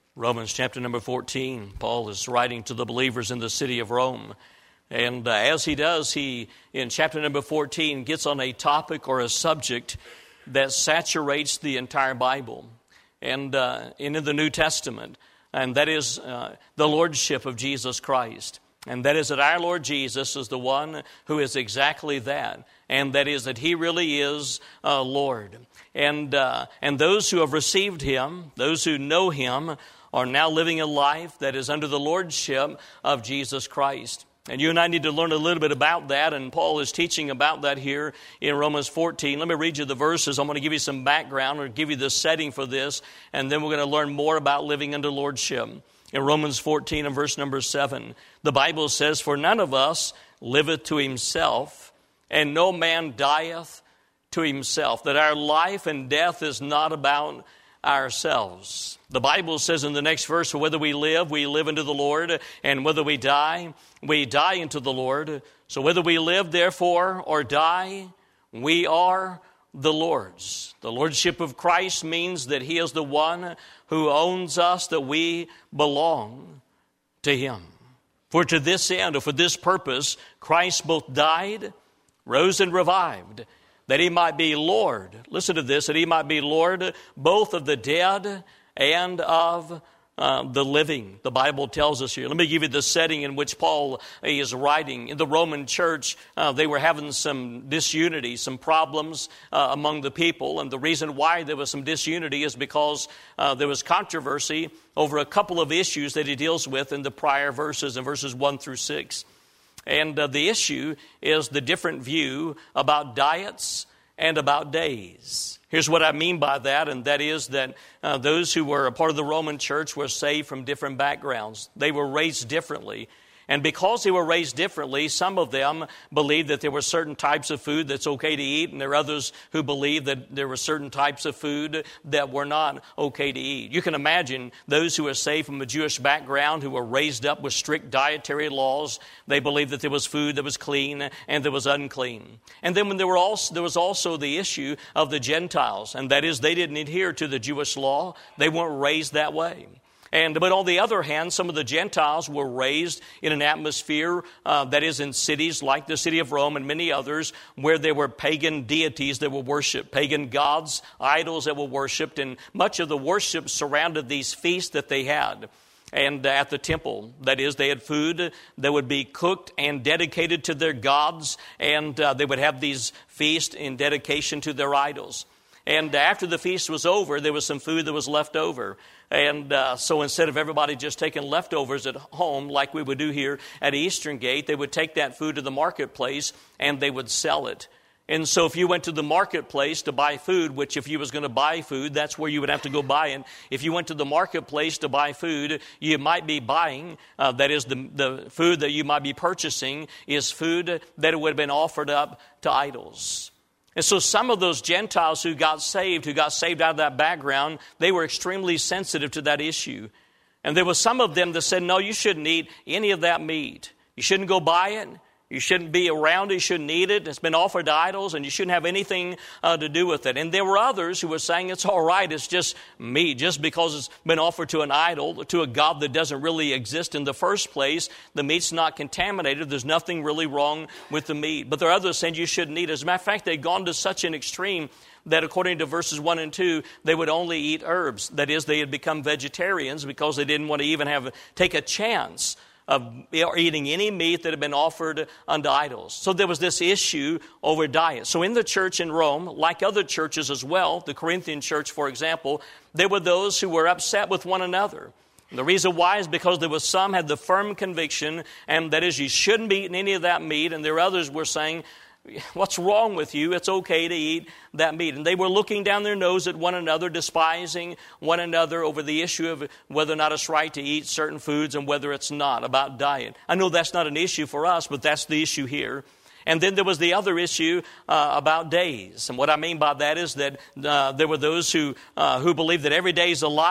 Romans chapter number 14, Paul is writing to the believers in the city of Rome. And as he does, he, in chapter number 14, gets on a topic or a subject that saturates the entire Bible and in the New Testament. And that is the lordship of Jesus Christ. And that is that our Lord Jesus is the one who is exactly that. And that is that he really is Lord. And those who have received him, those who know him, are now living a life that is under the lordship of Jesus Christ. And you and I need to learn a little bit about that, and Paul is teaching about that here in Romans 14. Let me read you the verses. I'm going to give you some background or give you the setting for this, and then we're going to learn more about living under lordship. In Romans 14 and verse number 7, the Bible says, "For none of us liveth to himself, and no man dieth to himself," that our life and death is not about ourselves. The Bible says in the next verse, "For whether we live unto the Lord, and whether we die unto the Lord. So whether we live, therefore, or die, we are the Lord's." The lordship of Christ means that he is the one who owns us, that we belong to him. For to this end, or for this purpose, Christ both died, rose, and revived, that he might be Lord. Listen to this, that he might be Lord both of the dead and of the living. The Bible tells us here. Let me give you the setting in which Paul is writing. In the Roman church, they were having some disunity, some problems among the people. And the reason why there was some disunity is because there was controversy over a couple of issues that he deals with in the prior verses, in verses 1 through 6. And the issue is the different view about diets and about days. Here's what I mean by that, and that is that those who were a part of the Roman church were saved from different backgrounds. They were raised differently. And because they were raised differently, some of them believed that there were certain types of food that's okay to eat, and there are others who believed that there were certain types of food that were not okay to eat. You can imagine those who were saved from a Jewish background, who were raised up with strict dietary laws. They believed that there was food that was clean and there was unclean. And then when there was also the issue of the Gentiles, and that is they didn't adhere to the Jewish law. They weren't raised that way. But on the other hand, some of the Gentiles were raised in an atmosphere that is in cities like the city of Rome and many others where there were pagan deities that were worshipped, pagan gods, idols that were worshipped, and much of the worship surrounded these feasts that they had. And at the temple, that is, they had food that would be cooked and dedicated to their gods, and they would have these feasts in dedication to their idols. And after the feast was over, there was some food that was left over. And so instead of everybody just taking leftovers at home like we would do here at Eastern Gate, they would take that food to the marketplace and they would sell it. And so if you went to the marketplace to buy food, which if you was going to buy food, that's where you would have to go buy it. If you went to the marketplace to buy food, you might be buying, that is the food that you might be purchasing is food that would have been offered up to idols. And so some of those Gentiles who got saved out of that background, they were extremely sensitive to that issue. And there were some of them that said, no, you shouldn't eat any of that meat. You shouldn't go buy it. You shouldn't be around it. You shouldn't eat it. It's been offered to idols, and you shouldn't have anything to do with it. And there were others who were saying it's all right. It's just meat. Just because it's been offered to an idol, to a god that doesn't really exist in the first place, the meat's not contaminated. There's nothing really wrong with the meat. But there are others saying you shouldn't eat it. As a matter of fact, they'd gone to such an extreme that according to verses 1 and 2, they would only eat herbs. That is, they had become vegetarians because they didn't want to even take a chance of eating any meat that had been offered unto idols. So there was this issue over diet. So in the church in Rome, like other churches as well, the Corinthian church, for example, there were those who were upset with one another. And the reason why is because there was some had the firm conviction, and that is you shouldn't be eating any of that meat, and there were others were saying, what's wrong with you? It's okay to eat that meat. And they were looking down their nose at one another, despising one another over the issue of whether or not it's right to eat certain foods and whether it's not, about diet. I know that's not an issue for us, but that's the issue here. And then there was the other issue about days. And what I mean by that is that there were those who believed that every day is alike,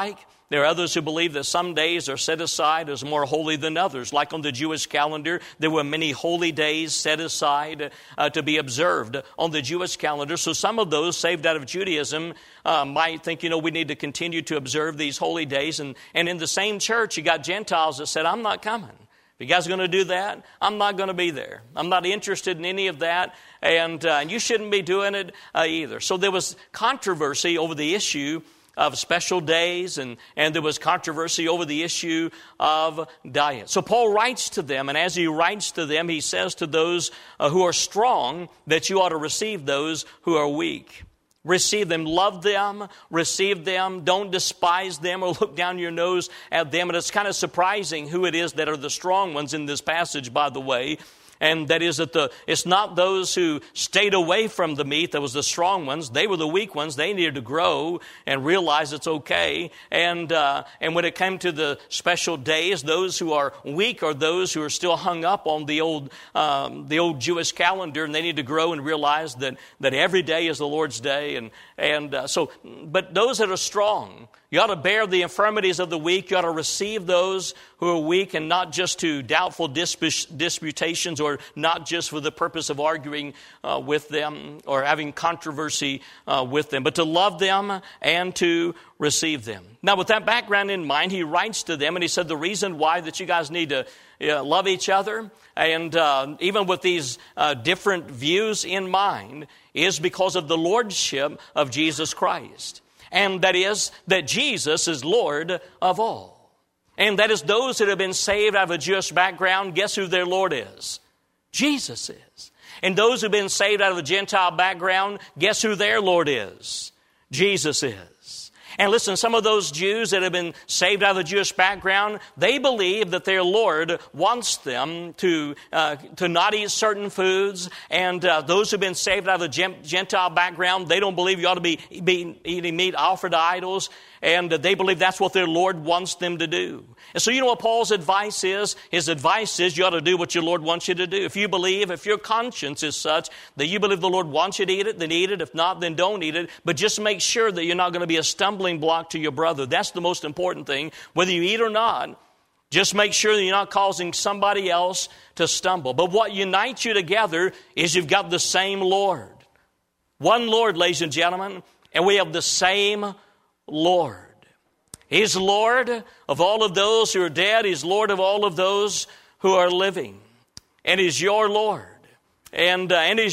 There are others who believe that some days are set aside as more holy than others. Like on the Jewish calendar, there were many holy days set aside to be observed on the Jewish calendar. So some of those saved out of Judaism might think, we need to continue to observe these holy days. And in the same church, you got Gentiles that said, I'm not coming. If you guys are going to do that, I'm not going to be there. I'm not interested in any of that, and you shouldn't be doing it either. So there was controversy over the issue of special days, and there was controversy over the issue of diet. So Paul writes to them, and as he writes to them, he says to those who are strong that you ought to receive those who are weak. Receive them, love them, receive them, don't despise them or look down your nose at them. And it's kind of surprising who it is that are the strong ones in this passage, by the way. And that is that it's not those who stayed away from the meat that was the strong ones. They were the weak ones. They needed to grow and realize it's okay. And when it came to the special days, those who are weak are those who are still hung up on the old Jewish calendar, and they need to grow and realize that every day is the Lord's day. But those that are strong, you ought to bear the infirmities of the weak. You ought to receive those who are weak, and not just to doubtful disputations, or not just for the purpose of arguing with them or having controversy with them, but to love them and to receive them. Now, with that background in mind, he writes to them, and he said the reason why that you guys need to love each other, and even with these different views in mind, is because of the lordship of Jesus Christ. And that is that Jesus is Lord of all. And that is those that have been saved out of a Jewish background, guess who their Lord is? Jesus is. And those who have been saved out of a Gentile background, guess who their Lord is? Jesus is. And listen, some of those Jews that have been saved out of the Jewish background, they believe that their Lord wants them to not eat certain foods. And those who have been saved out of the Gentile background, they don't believe you ought to be eating meat offered to idols. And they believe that's what their Lord wants them to do. And so you know what Paul's advice is? His advice is you ought to do what your Lord wants you to do. If your conscience is such that you believe the Lord wants you to eat it, then eat it. If not, then don't eat it. But just make sure that you're not going to be a stumbling block to your brother. That's the most important thing. Whether you eat or not, just make sure that you're not causing somebody else to stumble. But what unites you together is you've got the same Lord. One Lord, ladies and gentlemen, and we have the same Lord. He's Lord of all of those who are dead. He's Lord of all of those who are living. And He's your Lord. And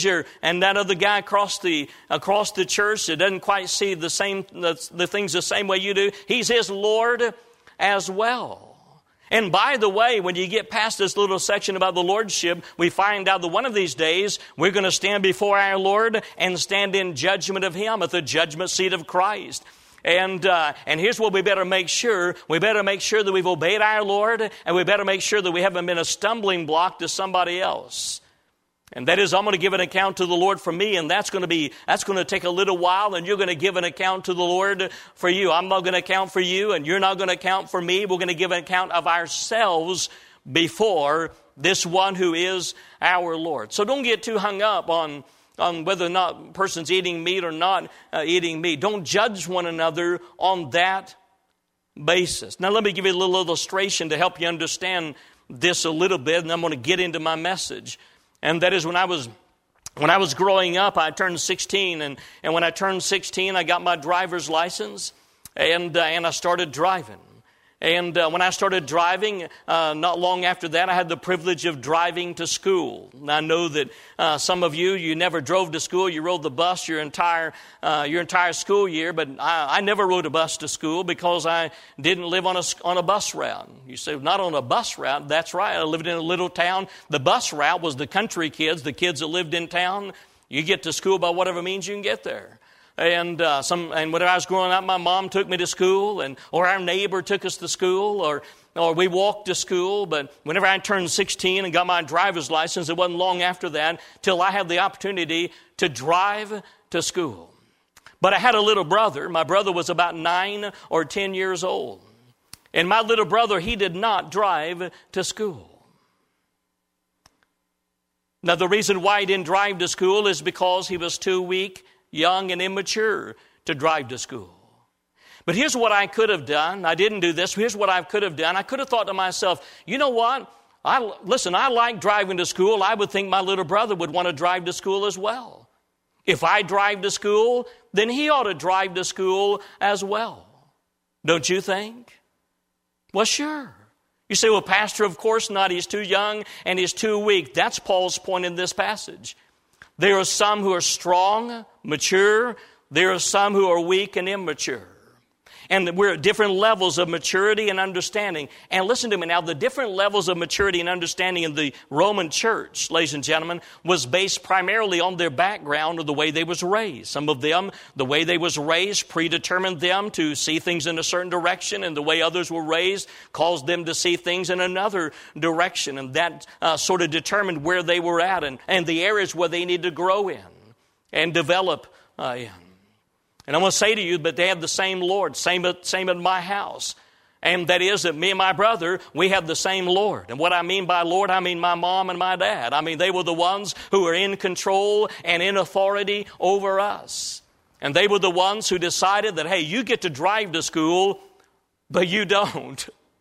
that other guy across the church that doesn't quite see the things the same way you do, he's His Lord as well. And by the way, when you get past this little section about the Lordship, we find out that one of these days we're going to stand before our Lord and stand in judgment of Him at the judgment seat of Christ. And here's what we better make sure. We better make sure that we've obeyed our Lord, and we better make sure that we haven't been a stumbling block to somebody else. And that is, I'm going to give an account to the Lord for me, and that's going to take a little while, and you're going to give an account to the Lord for you. I'm not going to account for you, and you're not going to account for me. We're going to give an account of ourselves before this one who is our Lord. So don't get too hung up on whether or not a person's eating meat or not eating meat. Don't judge one another on that basis. Now let me give you a little illustration to help you understand this a little bit, and I'm going to get into my message. And that is when I was growing up, I turned 16, and when I turned 16, I got my driver's license, and I started driving. And when I started driving, not long after that, I had the privilege of driving to school. And I know that some of you never drove to school. You rode the bus your entire school year. But I never rode a bus to school because I didn't live on a bus route. You say, not on a bus route. That's right. I lived in a little town. The bus route was the country kids, the kids that lived in town. You get to school by whatever means you can get there. And when I was growing up, my mom took me to school, or our neighbor took us to school, or we walked to school. But whenever I turned 16 and got my driver's license, it wasn't long after that till I had the opportunity to drive to school. But I had a little brother. My brother was about 9 or 10 years old. And my little brother, he did not drive to school. Now, the reason why he didn't drive to school is because he was too weak, young and immature to drive to school. But here's what I could have done. I didn't do this. Here's what I could have done. I could have thought to myself, you know what? I like driving to school. I would think my little brother would want to drive to school as well. If I drive to school, then he ought to drive to school as well. Don't you think? Well, sure. You say, well, Pastor, of course not. He's too young and he's too weak. That's Paul's point in this passage. There are some who are strong, mature. There are some who are weak and immature. And we're at different levels of maturity and understanding. And listen to me now, the different levels of maturity and understanding in the Roman church, ladies and gentlemen, was based primarily on their background or the way they was raised. Some of them, the way they was raised predetermined them to see things in a certain direction, and the way others were raised caused them to see things in another direction. And that sort of determined where they were at and the areas where they needed to grow in and develop in. And I'm going to say to you, but they have the same Lord, same at my house. And that is that me and my brother, we have the same Lord. And what I mean by Lord, I mean my mom and my dad. I mean, they were the ones who were in control and in authority over us. And they were the ones who decided that, hey, you get to drive to school, but you don't.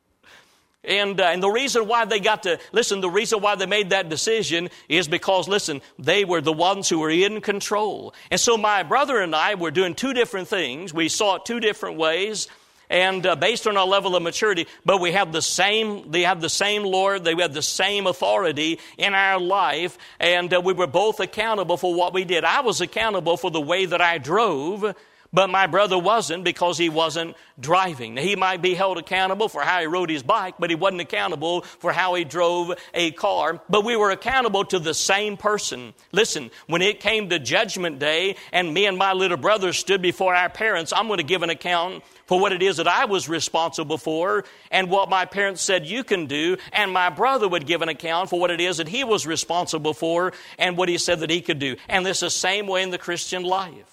And the reason why the reason why they made that decision is because, they were the ones who were in control. And so my brother and I were doing two different things. We saw it two different ways, and based on our level of maturity, but they have the same Lord, they have the same authority in our life, and we were both accountable for what we did. I was accountable for the way that I drove, but my brother wasn't, because he wasn't driving. Now, he might be held accountable for how he rode his bike, but he wasn't accountable for how he drove a car. But we were accountable to the same person. Listen, when it came to Judgment Day and me and my little brother stood before our parents, I'm going to give an account for what it is that I was responsible for and what my parents said you can do, and my brother would give an account for what it is that he was responsible for and what he said that he could do. And this is the same way in the Christian life.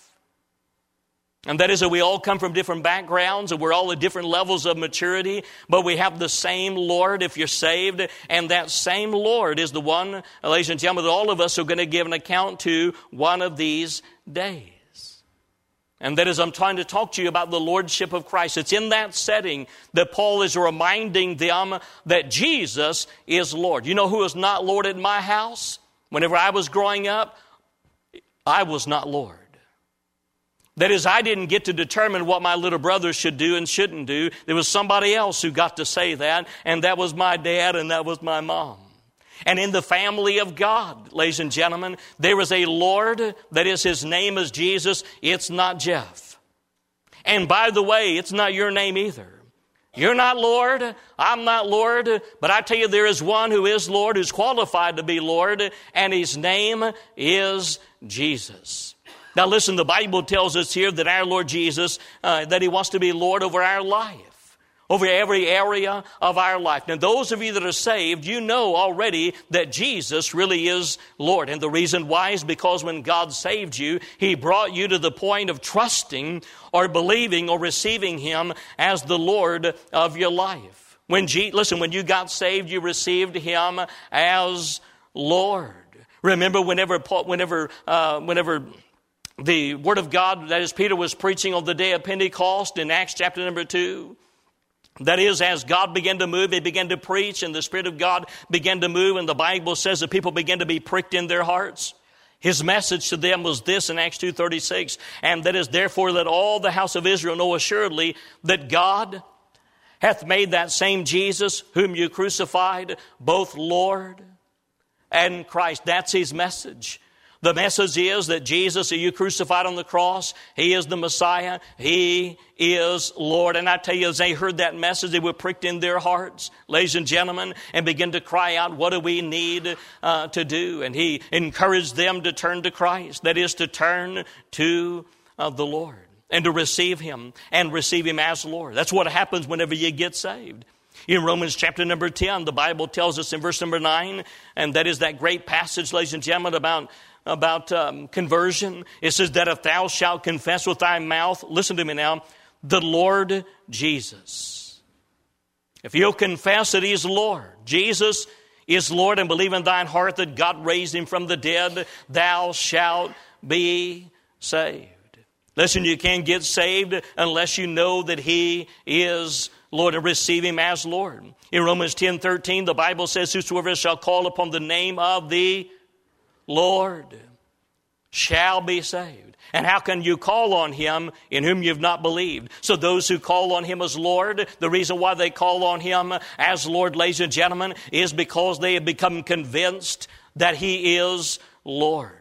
And that is that we all come from different backgrounds and we're all at different levels of maturity, but we have the same Lord if you're saved. And that same Lord is the one, ladies and gentlemen, that all of us are going to give an account to one of these days. And that is, I'm trying to talk to you about the Lordship of Christ. It's in that setting that Paul is reminding them that Jesus is Lord. You know who is not Lord in my house? Whenever I was growing up, I was not Lord. That is, I didn't get to determine what my little brother should do and shouldn't do. There was somebody else who got to say that, and that was my dad and that was my mom. And in the family of God, ladies and gentlemen, there is a Lord, that is, his name is Jesus. It's not Jeff. And by the way, it's not your name either. You're not Lord, I'm not Lord, but I tell you there is one who is Lord, who's qualified to be Lord, and his name is Jesus. Now listen, the Bible tells us here that our Lord Jesus, that he wants to be Lord over our life, over every area of our life. Now those of you that are saved, you know already that Jesus really is Lord. And the reason why is because when God saved you, he brought you to the point of trusting or believing or receiving him as the Lord of your life. When you got saved, you received him as Lord. Remember whenever the Word of God, that is, Peter was preaching on the day of Pentecost in Acts chapter number 2. That is, as God began to move, he began to preach, and the Spirit of God began to move, and the Bible says that people began to be pricked in their hearts. His message to them was this in Acts 2:36, and that is, therefore let all the house of Israel know assuredly that God hath made that same Jesus whom you crucified, both Lord and Christ. That's his message. The message is that Jesus, who you crucified on the cross, he is the Messiah. He is Lord. And I tell you, as they heard that message, they were pricked in their hearts, ladies and gentlemen, and began to cry out, what do we need to do? And he encouraged them to turn to Christ. That is, to turn to the Lord and to receive him and receive him as Lord. That's what happens whenever you get saved. In Romans chapter number 10, the Bible tells us in verse number 9, and that is that great passage, ladies and gentlemen, about conversion. It says that if thou shalt confess with thy mouth, listen to me now, the Lord Jesus. If you'll confess that he is Lord, Jesus is Lord, and believe in thine heart that God raised him from the dead, thou shalt be saved. Listen, you can't get saved unless you know that He is Lord and receive Him as Lord. In Romans 10:13, the Bible says, whosoever shall call upon the name of the Lord shall be saved. And how can you call on Him in whom you've not believed? So those who call on Him as Lord, the reason why they call on Him as Lord, ladies and gentlemen, is because they have become convinced that He is Lord.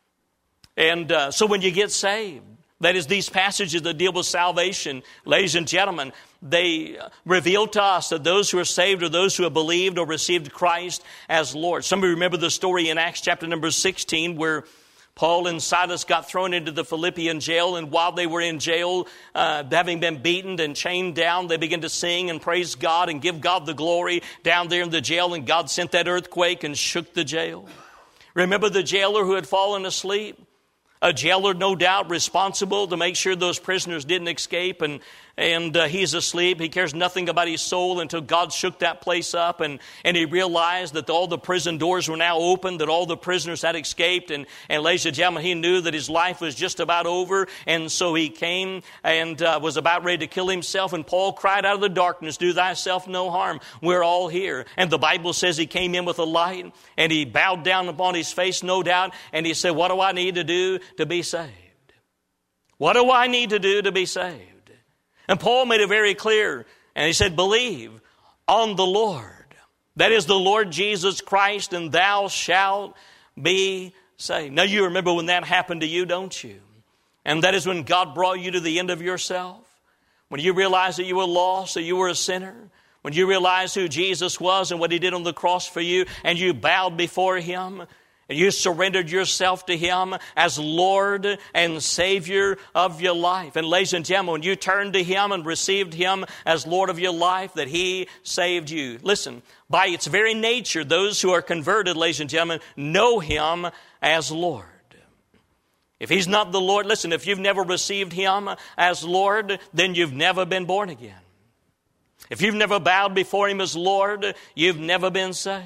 And so when you get saved, that is, these passages that deal with salvation, ladies and gentlemen, they reveal to us that those who are saved are those who have believed or received Christ as Lord. Somebody remember the story in Acts chapter number 16 where Paul and Silas got thrown into the Philippian jail, and while they were in jail, having been beaten and chained down, they began to sing and praise God and give God the glory down there in the jail, and God sent that earthquake and shook the jail. Remember the jailer who had fallen asleep? A jailer, no doubt, responsible to make sure those prisoners didn't escape, and he's asleep. He cares nothing about his soul until God shook that place up, and he realized that all the prison doors were now open, that all the prisoners had escaped, and ladies and gentlemen, he knew that his life was just about over, and so he came and was about ready to kill himself, and Paul cried out of the darkness, do thyself no harm, we're all here. And the Bible says he came in with a light, and he bowed down upon his face, no doubt, and he said, what do I need to do to be saved? What do I need to do to be saved? And Paul made it very clear, and he said, believe on the Lord. That is the Lord Jesus Christ, and thou shalt be saved. Now you remember when that happened to you, don't you? And that is when God brought you to the end of yourself. When you realized that you were lost, that you were a sinner. When you realized who Jesus was and what He did on the cross for you, and you bowed before Him, and you surrendered yourself to Him as Lord and Savior of your life. And ladies and gentlemen, when you turned to Him and received Him as Lord of your life, that He saved you. Listen, by its very nature, those who are converted, ladies and gentlemen, know Him as Lord. If He's not the Lord, listen, if you've never received Him as Lord, then you've never been born again. If you've never bowed before Him as Lord, you've never been saved.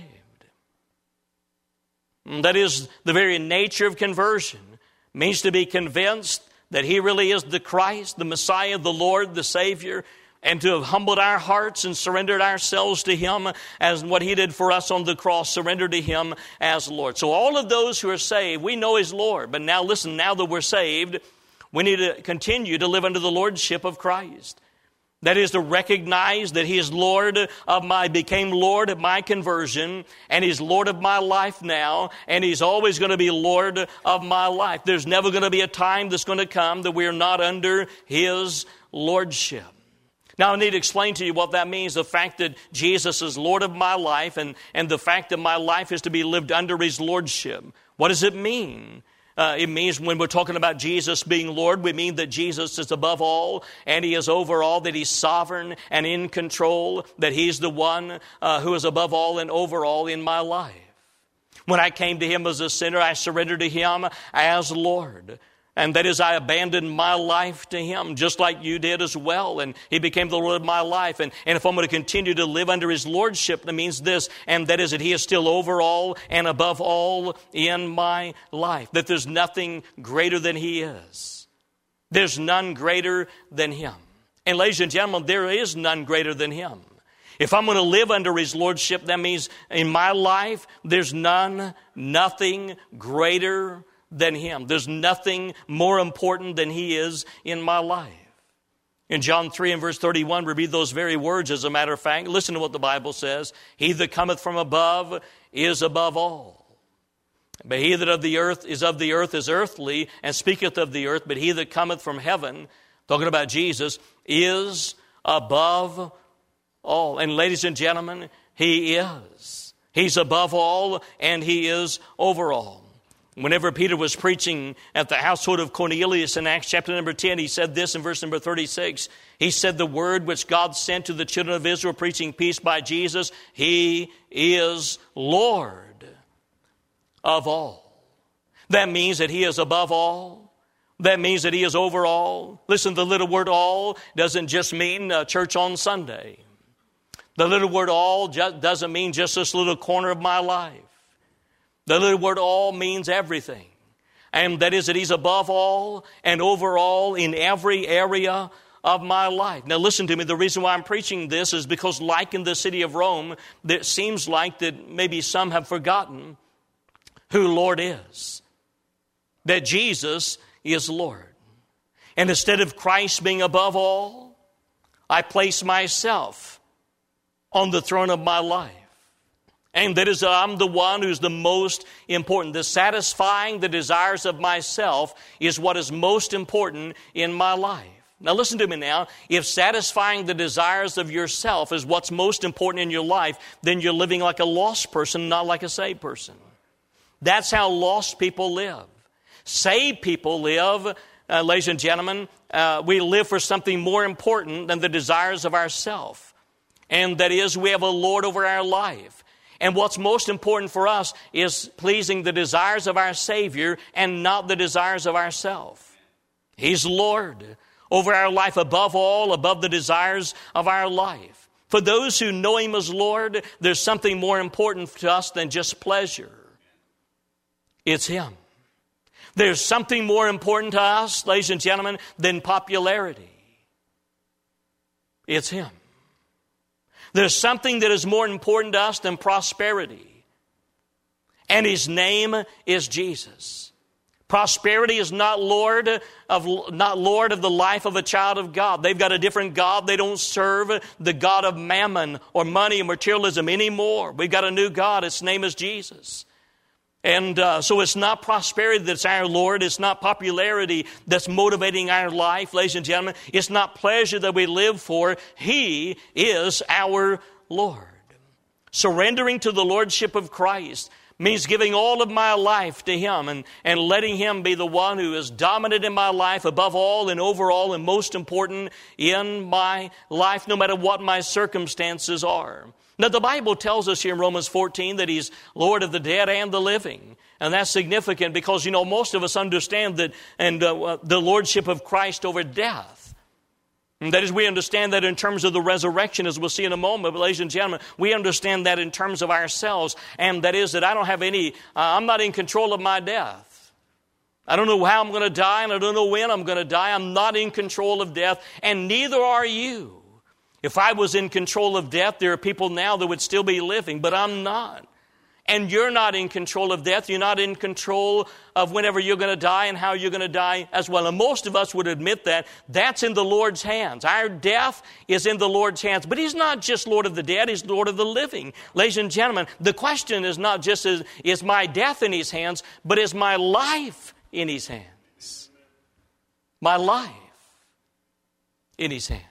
That is the very nature of conversion. It means to be convinced that He really is the Christ, the Messiah, the Lord, the Savior, and to have humbled our hearts and surrendered ourselves to Him as what He did for us on the cross, surrender to Him as Lord. So all of those who are saved, we know He's Lord. But now listen, now that we're saved, we need to continue to live under the lordship of Christ. That is to recognize that He is became Lord of my conversion, and He's Lord of my life now, and He's always going to be Lord of my life. There's never going to be a time that's going to come that we are not under His lordship. Now I need to explain to you what that means, the fact that Jesus is Lord of my life, and the fact that my life is to be lived under His lordship. What does it mean? It means when we're talking about Jesus being Lord, we mean that Jesus is above all and He is over all, that He's sovereign and in control, that He's the one who is above all and over all in my life. When I came to Him as a sinner, I surrendered to Him as Lord. And that is, I abandoned my life to Him, just like you did as well. And He became the Lord of my life. And if I'm going to continue to live under His lordship, that means this, and that is that He is still over all and above all in my life. That there's nothing greater than He is. There's none greater than Him. And ladies and gentlemen, there is none greater than Him. If I'm going to live under His lordship, that means in my life, there's nothing greater than Him. There's nothing more important than He is in my life. In John 3 and verse 31, we read those very words, as a matter of fact. Listen to what the Bible says. He that cometh from above is above all. But he that of the earth is earthly, and speaketh of the earth. But he that cometh from heaven, talking about Jesus, is above all. And ladies and gentlemen, He is. He's above all, and He is over all. Whenever Peter was preaching at the household of Cornelius in Acts chapter number 10, he said this in verse number 36. He said, the word which God sent to the children of Israel, preaching peace by Jesus, He is Lord of all. That means that He is above all. That means that He is over all. Listen, the little word all doesn't just mean church on Sunday. The little word all doesn't mean just this little corner of my life. The little word all means everything. And that is that He's above all and over all in every area of my life. Now listen to me, the reason why I'm preaching this is because like in the city of Rome, it seems like that maybe some have forgotten who Lord is. That Jesus is Lord. And instead of Christ being above all, I place myself on the throne of my life. And that is, I'm the one who's the most important. The satisfying the desires of myself is what is most important in my life. Now listen to me now. If satisfying the desires of yourself is what's most important in your life, then you're living like a lost person, not like a saved person. That's how lost people live. Saved people live, ladies and gentlemen, we live for something more important than the desires of ourself. And that is, we have a Lord over our life. And what's most important for us is pleasing the desires of our Savior and not the desires of ourselves. He's Lord over our life above all, above the desires of our life. For those who know Him as Lord, there's something more important to us than just pleasure. It's Him. There's something more important to us, ladies and gentlemen, than popularity. It's Him. There's something that is more important to us than prosperity. And His name is Jesus. Prosperity is not Lord of the life of a child of God. They've got a different God. They don't serve the God of mammon or money or materialism anymore. We've got a new God. Its name is Jesus. And so it's not prosperity that's our Lord. It's not popularity that's motivating our life, ladies and gentlemen. It's not pleasure that we live for. He is our Lord. Surrendering to the Lordship of Christ means giving all of my life to Him and letting Him be the one who is dominant in my life above all and over all and most important in my life, no matter what my circumstances are. Now, the Bible tells us here in Romans 14 that He's Lord of the dead and the living. And that's significant because, most of us understand that and the Lordship of Christ over death. And that is, we understand that in terms of the resurrection, as we'll see in a moment. But ladies and gentlemen, we understand that in terms of ourselves. And that is that I don't have I'm not in control of my death. I don't know how I'm going to die and I don't know when I'm going to die. I'm not in control of death, and neither are you. If I was in control of death, there are people now that would still be living, but I'm not. And you're not in control of death. You're not in control of whenever you're going to die and how you're going to die as well. And most of us would admit that. That's in the Lord's hands. Our death is in the Lord's hands. But He's not just Lord of the dead. He's Lord of the living. Ladies and gentlemen, the question is not just is my death in His hands, but is my life in His hands? My life in His hands.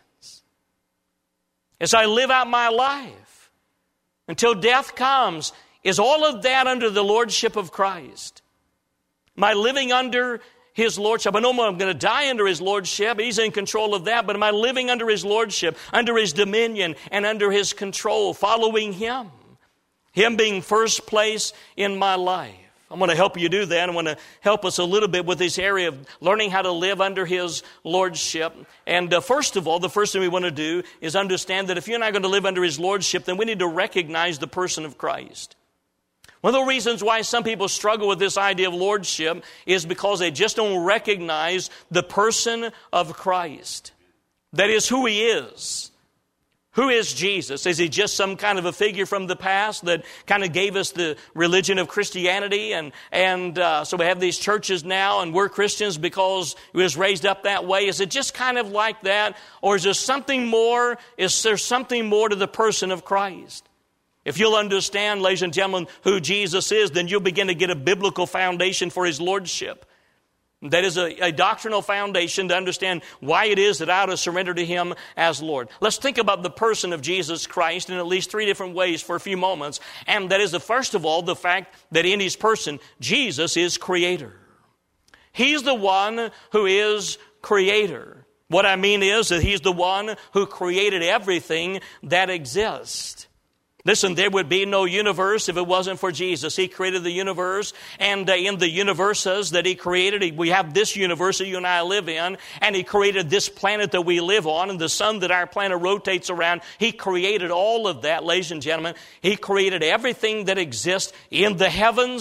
As I live out my life until death comes, is all of that under the Lordship of Christ? Am I living under His Lordship? I know I'm going to die under His Lordship. He's in control of that. But am I living under His Lordship, under His dominion, and under His control, following Him? Him being first place in my life. I'm going to help you do that. I want to help us a little bit with this area of learning how to live under His Lordship. And first of all, the first thing we want to do is understand that if you're not going to live under His Lordship, then we need to recognize the person of Christ. One of the reasons why some people struggle with this idea of lordship is because they just don't recognize the person of Christ. That is, who He is. Who is Jesus? Is He just some kind of a figure from the past that kind of gave us the religion of Christianity? And so we have these churches now and we're Christians because He was raised up that way. Is it just kind of like that? Or is there something more? Is there something more to the person of Christ? If you'll understand, ladies and gentlemen, who Jesus is, then you'll begin to get a biblical foundation for His lordship. That is a doctrinal foundation to understand why it is that I ought to surrender to Him as Lord. Let's think about the person of Jesus Christ in at least three different ways for a few moments. And that is, first of all, the fact that in His person, Jesus is Creator. He's the one who is Creator. What I mean is that He's the one who created everything that exists. Listen, there would be no universe if it wasn't for Jesus. He created the universe, and in the universes that He created, we have this universe that you and I live in, and He created this planet that we live on, and the sun that our planet rotates around. He created all of that, ladies and gentlemen. He created everything that exists in the heavens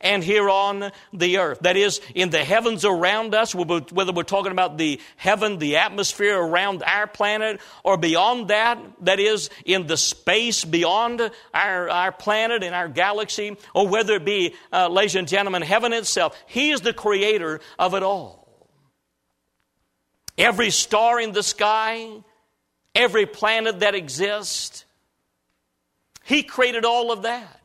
and here on the earth. That is, in the heavens around us, whether we're talking about the heaven, the atmosphere around our planet, or beyond that, that is, in the space beyond our planet and our galaxy, or whether it be, ladies and gentlemen, heaven itself. He is the creator of it all. Every star in the sky, every planet that exists, He created all of that.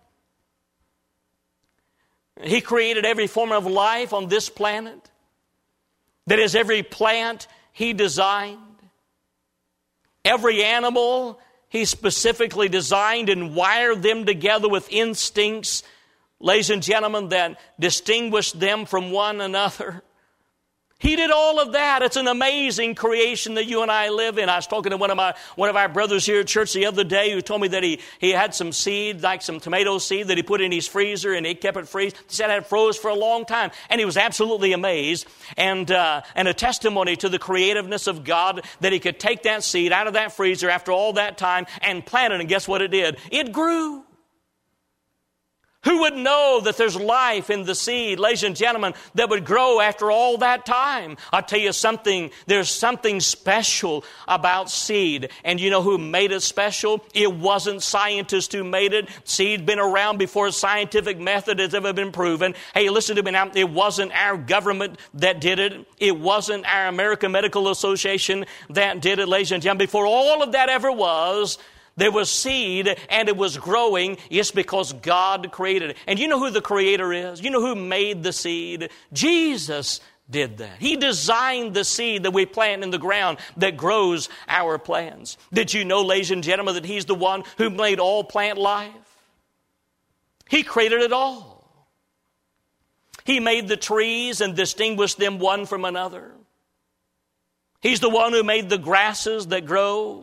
He created every form of life on this planet. That is, every plant He designed. Every animal He specifically designed and wired them together with instincts, ladies and gentlemen, that distinguished them from one another. He did all of that. It's an amazing creation that you and I live in. I was talking to one of our brothers here at church the other day who told me that he had some seed, like some tomato seed, that he put in his freezer and he kept it freeze. He said it froze for a long time, and he was absolutely amazed and a testimony to the creativeness of God that He could take that seed out of that freezer after all that time and plant it, and guess what it did? It grew. Who would know that there's life in the seed, ladies and gentlemen, that would grow after all that time? I'll tell you something, there's something special about seed. And you know who made it special? It wasn't scientists who made it. Seed's been around before scientific method has ever been proven. Hey, listen to me now. It wasn't our government that did it. It wasn't our American Medical Association that did it, ladies and gentlemen. Before all of that ever was, there was seed and it was growing. It's because God created it. And you know who the creator is? You know who made the seed? Jesus did that. He designed the seed that we plant in the ground that grows our plants. Did you know, ladies and gentlemen, that He's the one who made all plant life? He created it all. He made the trees and distinguished them one from another. He's the one who made the grasses that grow.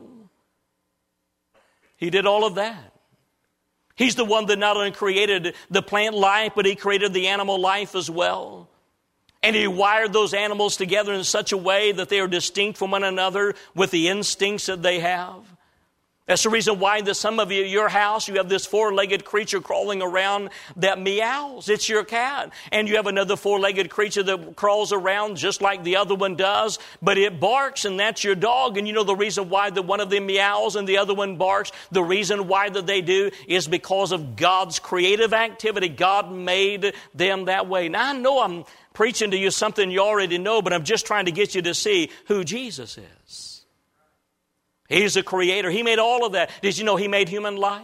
He did all of that. He's the one that not only created the plant life, but He created the animal life as well. And He wired those animals together in such a way that they are distinct from one another with the instincts that they have. That's the reason why that some of you, your house, you have this four-legged creature crawling around that meows. It's your cat. And you have another four-legged creature that crawls around just like the other one does, but it barks, and that's your dog. And you know the reason why that one of them meows and the other one barks? The reason why that they do is because of God's creative activity. God made them that way. Now, I know I'm preaching to you something you already know, but I'm just trying to get you to see who Jesus is. He's the creator. He made all of that. Did you know He made human life?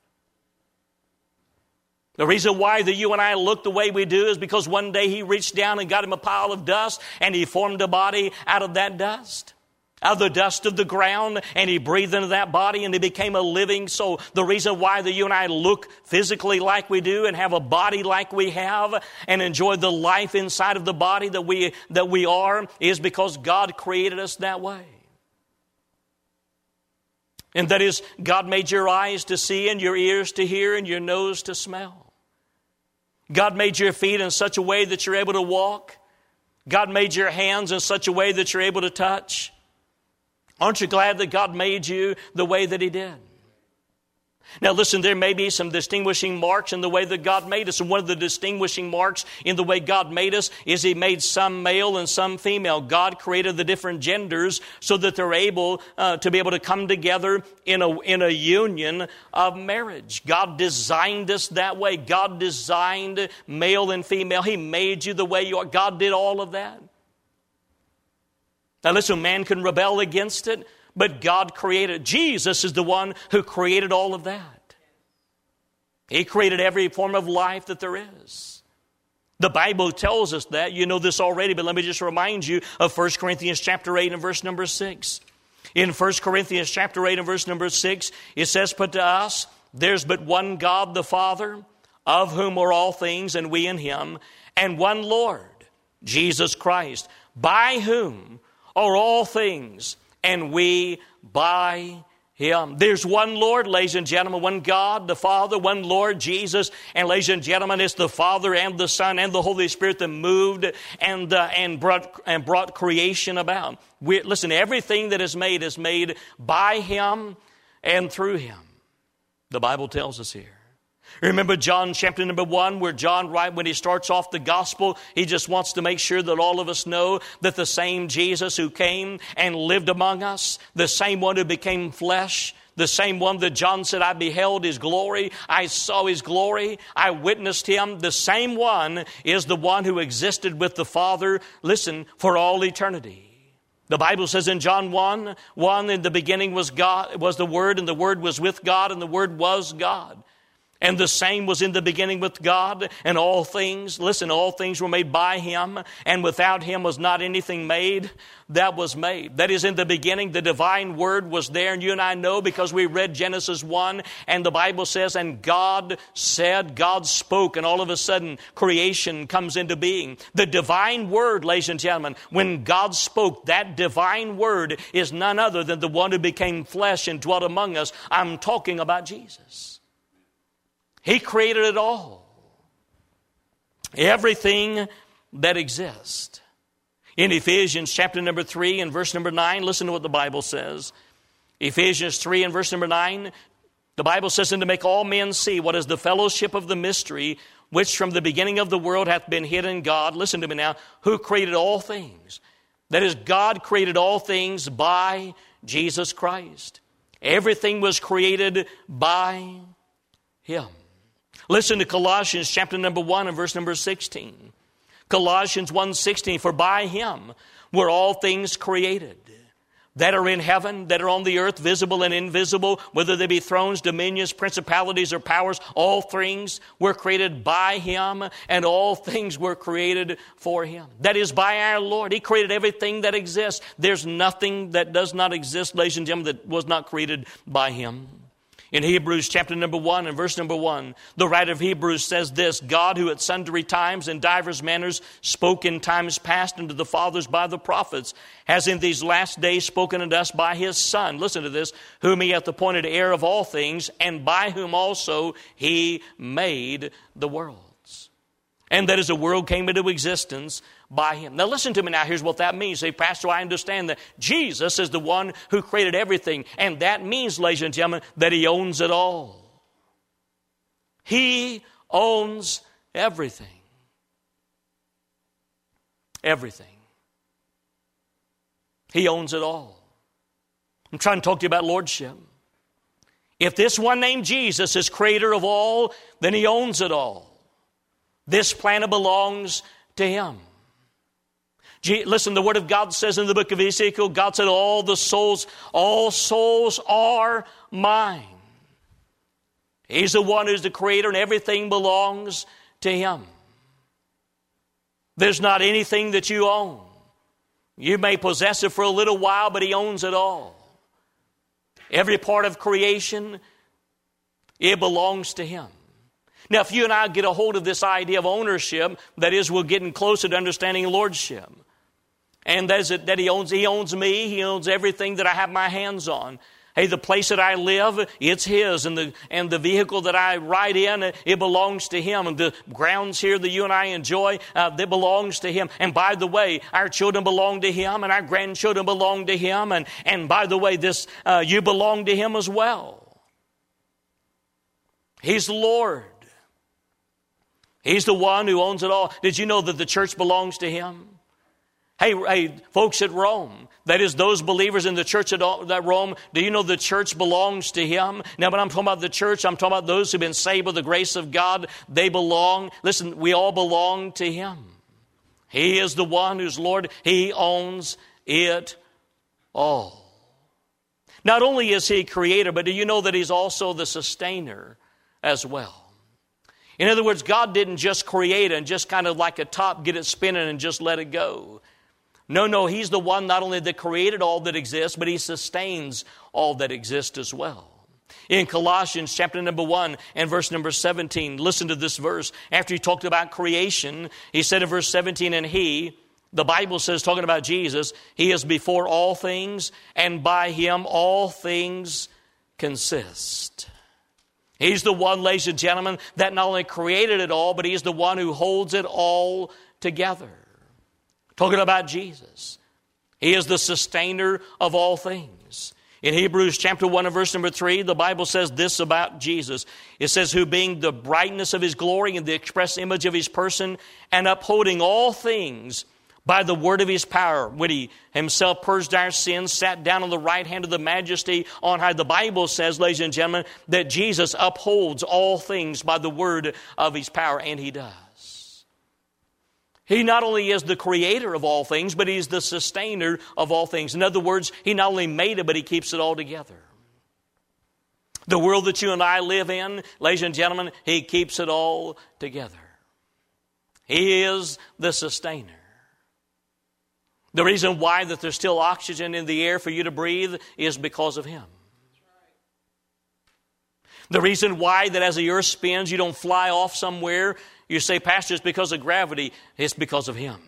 The reason why that you and I look the way we do is because one day He reached down and got him a pile of dust, and He formed a body out of that dust, out of the dust of the ground, and He breathed into that body, and it became a living soul. The reason why that you and I look physically like we do and have a body like we have and enjoy the life inside of the body that we are is because God created us that way. And that is, God made your eyes to see and your ears to hear and your nose to smell. God made your feet in such a way that you're able to walk. God made your hands in such a way that you're able to touch. Aren't you glad that God made you the way that He did? Now listen, there may be some distinguishing marks in the way that God made us. And one of the distinguishing marks in the way God made us is He made some male and some female. God created the different genders so that they're able to be able to come together in a union of marriage. God designed us that way. God designed male and female. He made you the way you are. God did all of that. Now listen, man can rebel against it, but God created. Jesus is the one who created all of that. He created every form of life that there is. The Bible tells us that. You know this already, but let me just remind you of 1 Corinthians chapter 8 and verse number 6. In 1 Corinthians chapter 8 and verse number 6, it says, "But to us there's but one God the Father, of whom are all things, and we in Him, and one Lord, Jesus Christ, by whom are all things, and we by Him." There's one Lord, ladies and gentlemen, one God, the Father, one Lord, Jesus. And ladies and gentlemen, it's the Father and the Son and the Holy Spirit that moved and brought creation about. Listen, everything that is made by Him and through Him. The Bible tells us here. Remember John chapter number 1, where John, right when he starts off the gospel, he just wants to make sure that all of us know that the same Jesus who came and lived among us, the same one who became flesh, the same one that John said, I beheld his glory, I saw his glory, I witnessed him. The same one is the one who existed with the Father, listen, for all eternity. The Bible says in John 1, in the beginning was God, was the Word, and the Word was with God, and the Word was God. And the same was in the beginning with God, and all things, listen, all things were made by Him, and without Him was not anything made that was made. That is, in the beginning, the divine Word was there, and you and I know because we read Genesis 1, and the Bible says, and God said, God spoke, and all of a sudden, creation comes into being. The divine Word, ladies and gentlemen, when God spoke, that divine Word is none other than the one who became flesh and dwelt among us. I'm talking about Jesus. He created it all. Everything that exists. In Ephesians chapter number 3 and verse number 9, listen to what the Bible says. Ephesians 3 and verse number 9, the Bible says, and to make all men see what is the fellowship of the mystery, which from the beginning of the world hath been hid in God. Listen to me now. Who created all things. That is, God created all things by Jesus Christ. Everything was created by Him. Listen to Colossians chapter number 1 and verse number 16. Colossians 1:16, for by Him were all things created, that are in heaven, that are on the earth, visible and invisible, whether they be thrones, dominions, principalities, or powers, all things were created by Him, and all things were created for Him. That is, by our Lord. He created everything that exists. There's nothing that does not exist, ladies and gentlemen, that was not created by Him. In Hebrews chapter number 1 and verse number 1, the writer of Hebrews says this, God who at sundry times and divers manners spoke in times past unto the fathers by the prophets, has in these last days spoken unto us by His Son. Listen to this, whom He hath appointed heir of all things, and by whom also He made the worlds. And that is, the world came into existence by Him. Now listen to me now. Here's what that means. Say, Pastor, I understand that Jesus is the one who created everything. And that means, ladies and gentlemen, that He owns it all. He owns everything. Everything. He owns it all. I'm trying to talk to you about lordship. If this one named Jesus is creator of all, then He owns it all. This planet belongs to Him. Listen, the Word of God says in the book of Ezekiel, God said, all souls are mine. He's the one who's the creator, and everything belongs to Him. There's not anything that you own. You may possess it for a little while, but He owns it all. Every part of creation, it belongs to Him. Now, if you and I get a hold of this idea of ownership, that is, we're getting closer to understanding lordship. And that is that He owns me, He owns everything that I have my hands on. Hey, the place that I live, it's His. And the vehicle that I ride in, it belongs to Him. And the grounds here that you and I enjoy, that belongs to Him. And by the way, our children belong to Him, and our grandchildren belong to Him. And by the way, you belong to Him as well. He's the Lord. He's the one who owns it all. Did you know that the church belongs to Him? Hey, folks at Rome, that is those believers in the church at Rome, do you know the church belongs to Him? Now, when I'm talking about the church, I'm talking about those who've been saved by the grace of God. They belong. Listen, we all belong to Him. He is the one who's Lord. He owns it all. Not only is He creator, but do you know that He's also the sustainer as well? In other words, God didn't just create and just kind of like a top, get it spinning and just let it go. No, He's the one not only that created all that exists, but He sustains all that exists as well. In Colossians chapter number 1 and verse number 17, listen to this verse. After He talked about creation, He said in verse 17, and He, the Bible says, talking about Jesus, He is before all things, and by Him all things consist. He's the one, ladies and gentlemen, that not only created it all, but He's the one who holds it all together. Talking about Jesus. He is the sustainer of all things. In Hebrews chapter 1 and verse number 3, the Bible says this about Jesus. It says, who being the brightness of his glory and the express image of his person, and upholding all things by the word of his power, when he himself purged our sins, sat down on the right hand of the majesty on high. The Bible says, ladies and gentlemen, that Jesus upholds all things by the word of his power, and he does. He not only is the creator of all things, but he's the sustainer of all things. In other words, he not only made it, but he keeps it all together. The world that you and I live in, ladies and gentlemen, he keeps it all together. He is the sustainer. The reason why that there's still oxygen in the air for you to breathe is because of him. The reason why that as the earth spins, you don't fly off somewhere, you say, Pastor, it's because of gravity. It's because of him.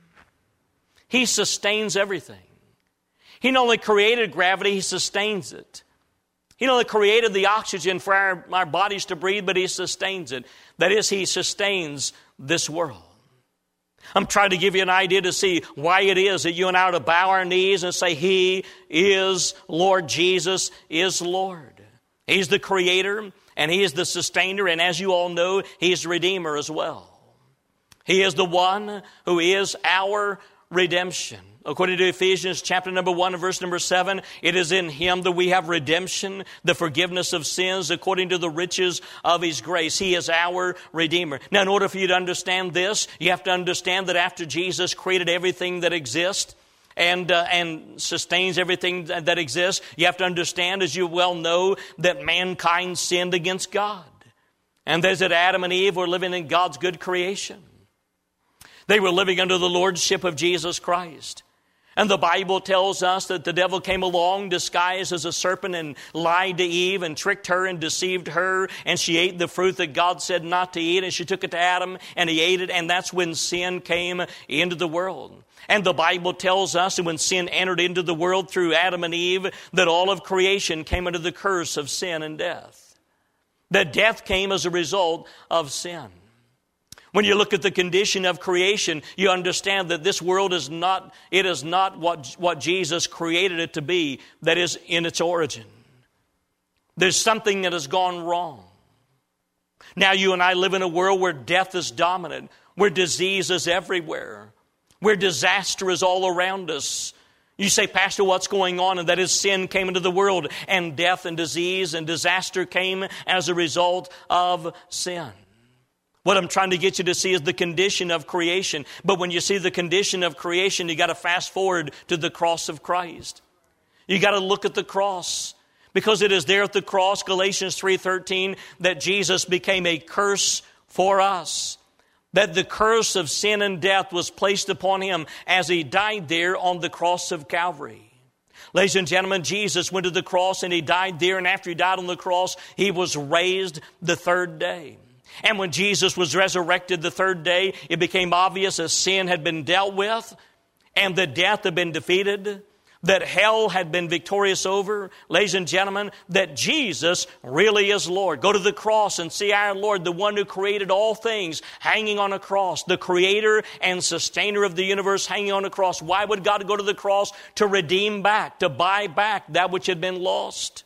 He sustains everything. He not only created gravity, he sustains it. He not only created the oxygen for our bodies to breathe, but he sustains it. That is, he sustains this world. I'm trying to give you an idea to see why it is that you and I are to bow our knees and say, he is Lord. Jesus is Lord. He's the creator and he is the sustainer. And as you all know, he's the redeemer as well. He is the one who is our redemption. According to Ephesians chapter number 1 and verse number 7, it is in him that we have redemption, the forgiveness of sins according to the riches of his grace. He is our redeemer. Now, in order for you to understand this, you have to understand that after Jesus created everything that exists, and sustains everything that exists, you have to understand, as you well know, that mankind sinned against God. And there's that Adam and Eve were living in God's good creation. They were living under the lordship of Jesus Christ. And the Bible tells us that the devil came along disguised as a serpent and lied to Eve and tricked her and deceived her. And she ate the fruit that God said not to eat. And she took it to Adam and he ate it. And that's when sin came into the world. And the Bible tells us that when sin entered into the world through Adam and Eve, that all of creation came under the curse of sin and death. That death came as a result of sin. When you look at the condition of creation, you understand that this world is not what Jesus created it to be, that is in its origin. There's something that has gone wrong. Now you and I live in a world where death is dominant, where disease is everywhere, where disaster is all around us. You say, Pastor, what's going on? And that is sin came into the world, and death and disease and disaster came as a result of sin. What I'm trying to get you to see is the condition of creation. But when you see the condition of creation, you got to fast forward to the cross of Christ. You got to look at the cross, because it is there at the cross, Galatians 3:13, that Jesus became a curse for us. That the curse of sin and death was placed upon him as he died there on the cross of Calvary. Ladies and gentlemen, Jesus went to the cross and he died there, and after he died on the cross, he was raised the third day. And when Jesus was resurrected the third day, it became obvious that sin had been dealt with and that death had been defeated, that hell had been victorious over. Ladies and gentlemen, that Jesus really is Lord. Go to the cross and see our Lord, the one who created all things, hanging on a cross, the creator and sustainer of the universe hanging on a cross. Why would God go to the cross? To redeem back, to buy back that which had been lost.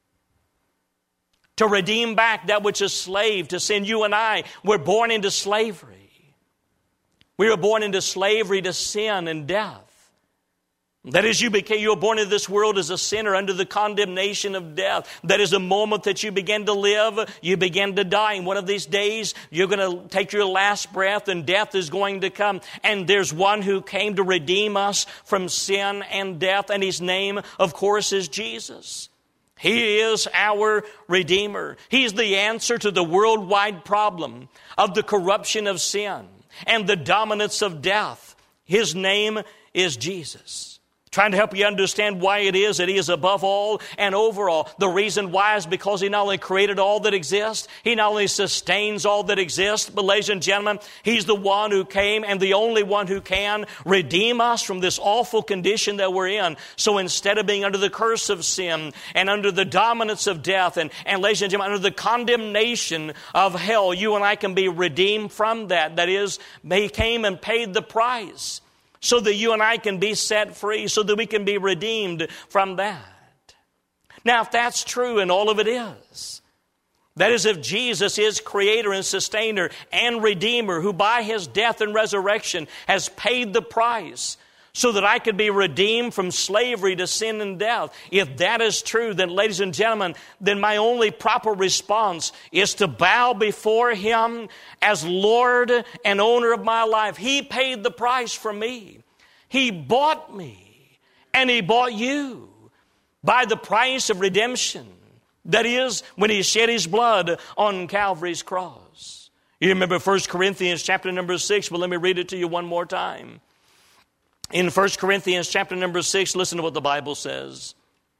To redeem back that which is slave to sin. You and I were born into slavery. We were born into slavery to sin and death. That is, you were born into this world as a sinner under the condemnation of death. That is the moment that you begin to live, you begin to die. And one of these days, you're going to take your last breath and death is going to come. And there's one who came to redeem us from sin and death. And his name, of course, is Jesus. He is our Redeemer. He's the answer to the worldwide problem of the corruption of sin and the dominance of death. His name is Jesus. Trying to help you understand why it is that he is above all and over all. The reason why is because he not only created all that exists, he not only sustains all that exists, but ladies and gentlemen, he's the one who came and the only one who can redeem us from this awful condition that we're in. So instead of being under the curse of sin and under the dominance of death and ladies and gentlemen, under the condemnation of hell, you and I can be redeemed from that. That is, he came and paid the price, so that you and I can be set free, so that we can be redeemed from that. Now, if that's true, and all of it is, that is, if Jesus is Creator and Sustainer and Redeemer, who by His death and resurrection has paid the price so that I could be redeemed from slavery to sin and death. If that is true, then, ladies and gentlemen, then my only proper response is to bow before Him as Lord and owner of my life. He paid the price for me. He bought me, and He bought you by the price of redemption. That is, when He shed His blood on Calvary's cross. You remember 1 Corinthians chapter number 6, but let me read it to you one more time. In 1 Corinthians chapter number 6, listen to what the Bible says.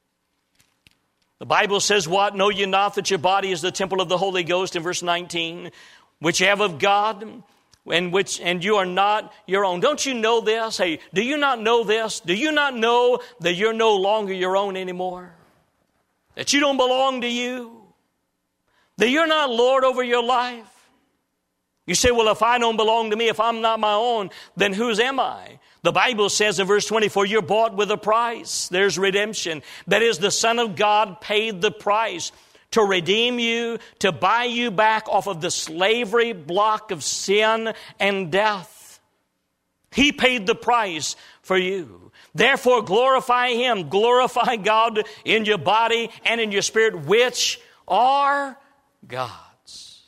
The Bible says, what? Know ye not that your body is the temple of the Holy Ghost, in verse 19, which you have of God, and you are not your own. Don't you know this? Hey, do you not know this? Do you not know that you're no longer your own anymore? That you don't belong to you? That you're not Lord over your life? You say, well, if I don't belong to me, if I'm not my own, then whose am I? The Bible says in verse 24, you're bought with a price. There's redemption. That is, the Son of God paid the price to redeem you, to buy you back off of the slavery block of sin and death. He paid the price for you. Therefore, glorify Him. Glorify God in your body and in your spirit, which are God's.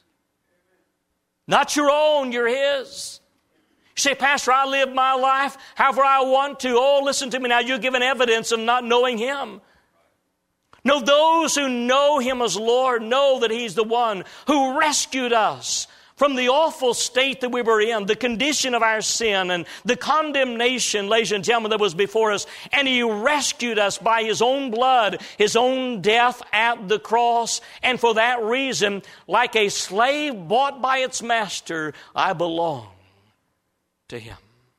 Not your own, you're His. You say, Pastor, I live my life however I want to. Oh, listen to me now. You're giving evidence of not knowing Him. No, those who know Him as Lord know that He's the one who rescued us from the awful state that we were in, the condition of our sin and the condemnation, ladies and gentlemen, that was before us. And He rescued us by His own blood, His own death at the cross. And for that reason, like a slave bought by its master, I belong to Him.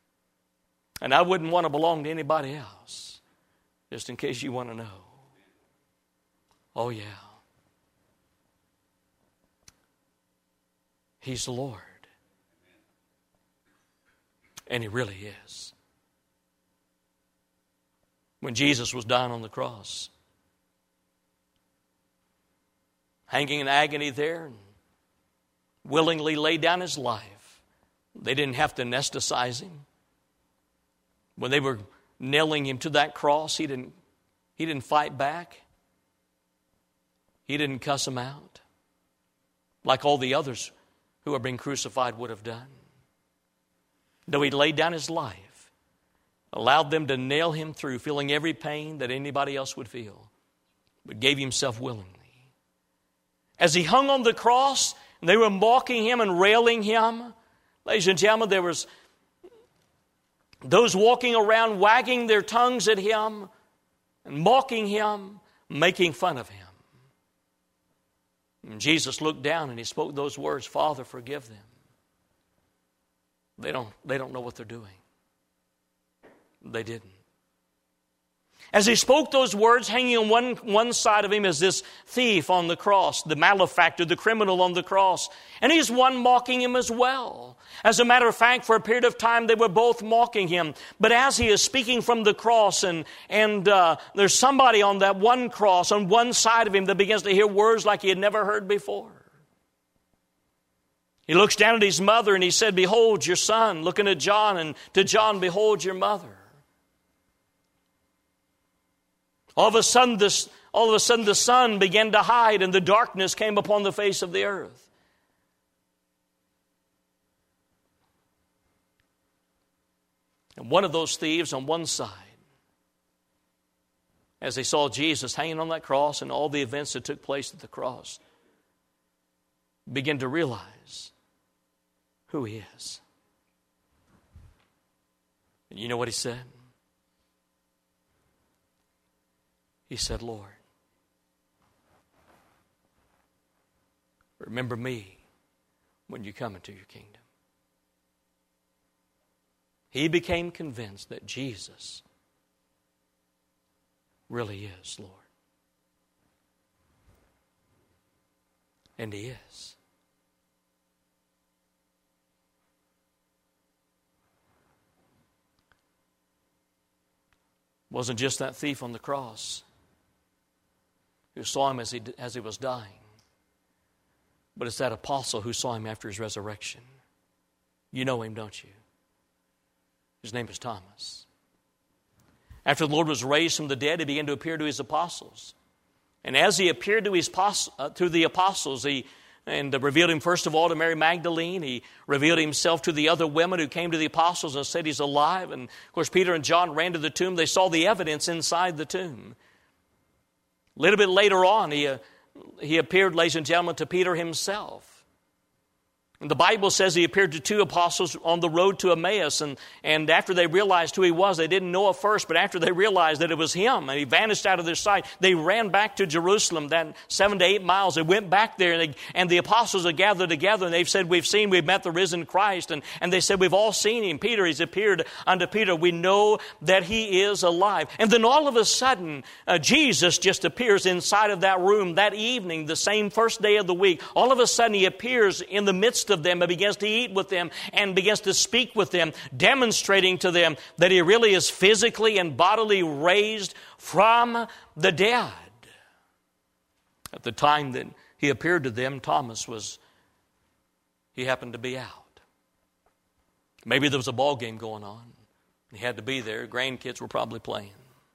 And I wouldn't want to belong to anybody else, just in case you want to know. Oh, yeah. He's the Lord. And He really is. When Jesus was dying on the cross, hanging in agony there, and willingly laid down His life, they didn't have to anesthetize Him. When they were nailing Him to that cross, He didn't fight back. He didn't cuss them out like all the others who are being crucified would have done. No, He laid down His life, allowed them to nail Him through, feeling every pain that anybody else would feel, but gave Himself willingly. As He hung on the cross, and they were mocking Him and railing Him, ladies and gentlemen, there was those walking around wagging their tongues at Him and mocking Him, making fun of Him. And Jesus looked down and He spoke those words, Father, forgive them. They don't know what they're doing. They didn't. As He spoke those words, hanging on one side of Him is this thief on the cross, the malefactor, the criminal on the cross. And He's one mocking Him as well. As a matter of fact, for a period of time, they were both mocking Him. But as He is speaking from the cross, and there's somebody on that one cross, on one side of Him, that begins to hear words like he had never heard before. He looks down at His mother and He said, behold your son. Looking at John, and to John, behold your mother. All of a sudden, the sun began to hide, and the darkness came upon the face of the earth. And one of those thieves on one side, as they saw Jesus hanging on that cross and all the events that took place at the cross, began to realize who He is. And you know what he said? He said, Lord, remember me when you come into your kingdom. He became convinced that Jesus really is Lord. And He is. Wasn't just that thief on the cross. who saw him as he was dying, but it's that apostle who saw him after his resurrection. You know him, don't you? His name is Thomas. After the Lord was raised from the dead, he began to appear to his apostles. And as he appeared to the apostles, he revealed him first of all to Mary Magdalene. He revealed himself to the other women who came to the apostles and said he's alive. And of course, Peter and John ran to the tomb. They saw the evidence inside the tomb. A little bit later on, he appeared, ladies and gentlemen, to Peter himself. And the Bible says he appeared to two apostles on the road to Emmaus, and after they realized who he was, they didn't know at first, but after they realized that it was him, and he vanished out of their sight, they ran back to Jerusalem, that 7 to 8 miles. They went back there, and the apostles had gathered together, and they've said, we've met the risen Christ, and they said, we've all seen him. Peter, he's appeared unto Peter. We know that he is alive. And then all of a sudden, Jesus just appears inside of that room that evening, the same first day of the week. All of a sudden, he appears in the midst of them and begins to eat with them and begins to speak with them, demonstrating to them that he really is physically and bodily raised from the dead. At the time that he appeared to them, he happened to be out. Maybe there was a ball game going on. He had to be there. Grandkids were probably playing.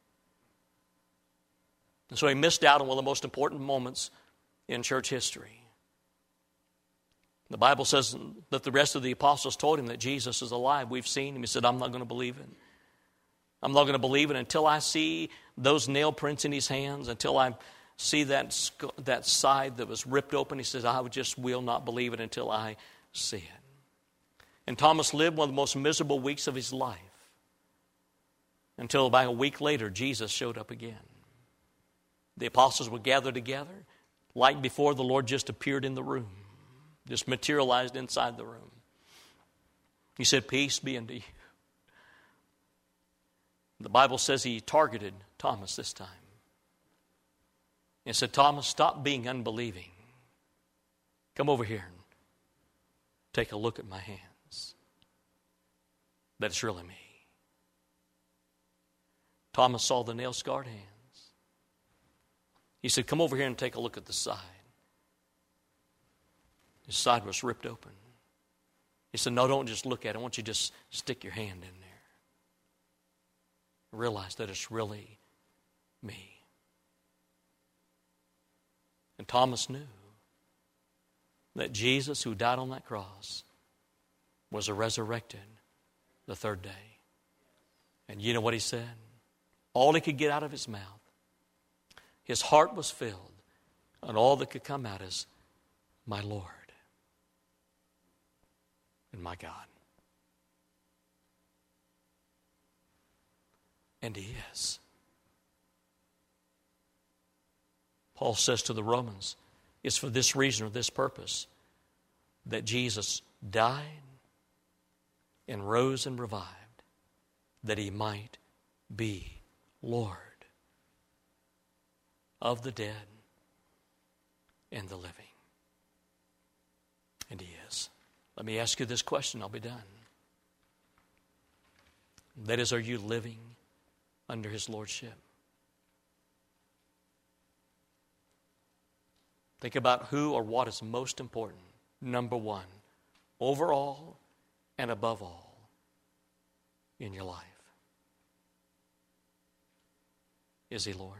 And so he missed out on one of the most important moments in church history. The Bible says that the rest of the apostles told him that Jesus is alive. We've seen him. He said, I'm not going to believe it. I'm not going to believe it until I see those nail prints in his hands, until I see that side that was ripped open. He says, I just will not believe it until I see it. And Thomas lived one of the most miserable weeks of his life until about a week later, Jesus showed up again. The apostles were gathered together. Like before, the Lord just appeared in the room. Just materialized inside the room. He said, peace be unto you. The Bible says he targeted Thomas this time. He said, Thomas, stop being unbelieving. Come over here and take a look at my hands. That it's really me. Thomas saw the nail-scarred hands. He said, come over here and take a look at the side. His side was ripped open. He said, no, don't just look at it. I want you to just stick your hand in there. Realize that it's really me. And Thomas knew that Jesus, who died on that cross, was resurrected the third day. And you know what he said? All he could get out of his mouth, his heart was filled, and all that could come out is, my Lord and my God. And he is. Paul says to the Romans, it's for this reason or this purpose that Jesus died and rose and revived, that he might be Lord of the dead and the living. And he is. Let me ask you this question, I'll be done. That is, are you living under his lordship? Think about who or what is most important. Number one, overall and above all in your life. Is he Lord?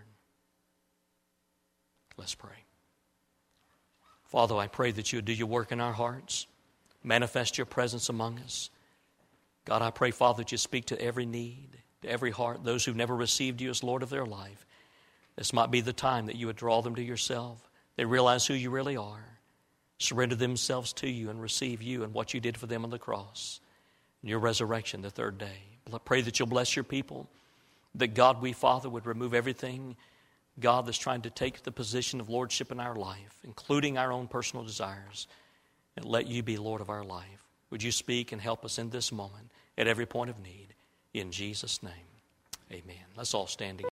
Let's pray. Father, I pray that you would do your work in our hearts. Manifest your presence among us. God, I pray, Father, that you speak to every need, to every heart, those who've never received you as Lord of their life. This might be the time that you would draw them to yourself. They realize who you really are, surrender themselves to you and receive you and what you did for them on the cross, and your resurrection the third day. I pray that you'll bless your people, that God, we, Father, would remove everything, God, that's trying to take the position of lordship in our life, including our own personal desires, and let you be Lord of our life. Would you speak and help us in this moment at every point of need? In Jesus' name, amen. Let's all stand together.